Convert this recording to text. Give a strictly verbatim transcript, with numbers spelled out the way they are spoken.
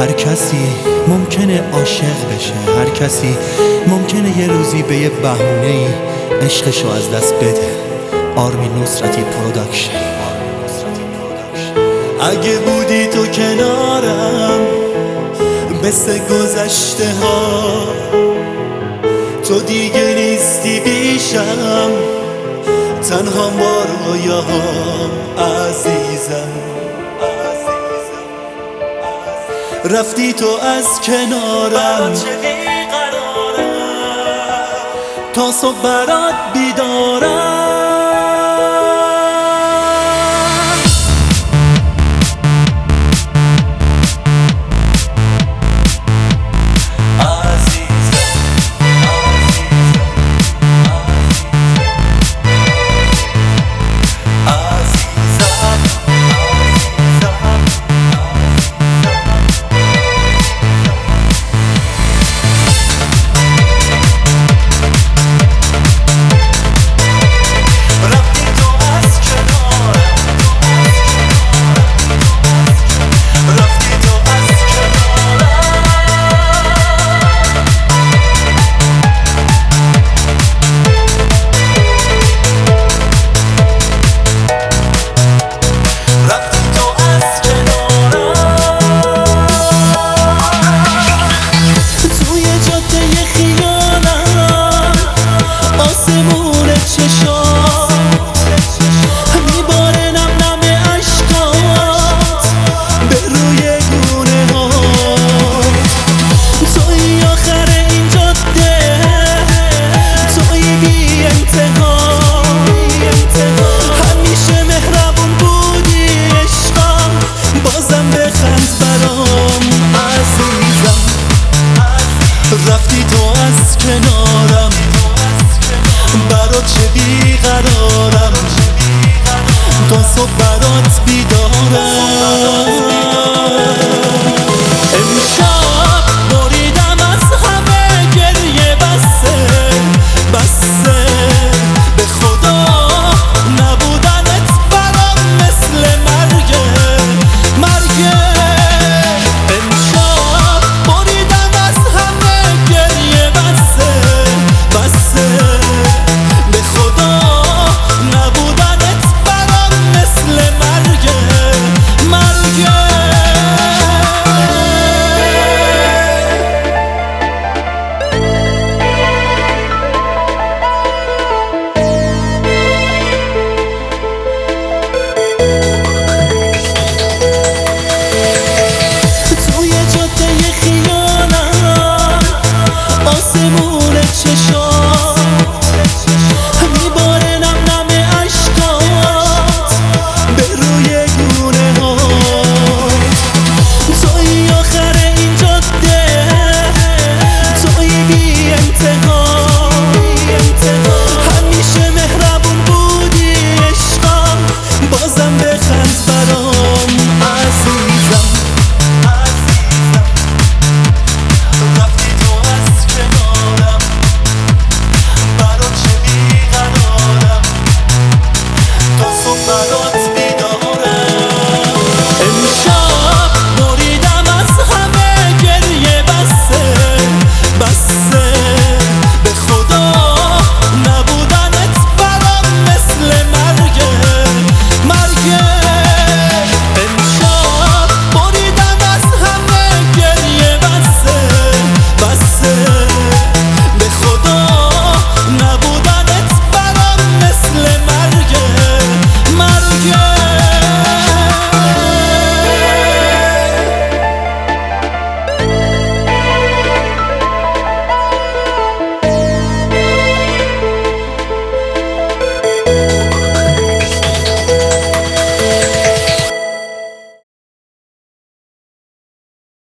هر کسی ممکنه عاشق بشه، هر کسی ممکنه یه روزی به یه بهونه‌ای عشقشو از دست بده. آرمین نصرتی پروداکشن. اگه بودی تو کنارم مثل گذشته ها، تو دیگه نیستی بیشم، تنها با رویاهام عزیزم. رفتی تو از کنارم تا صبح برات بیدارم. رفتی تو از کنارم، برات چه بیقرارم، تا صبح برات بیدارم.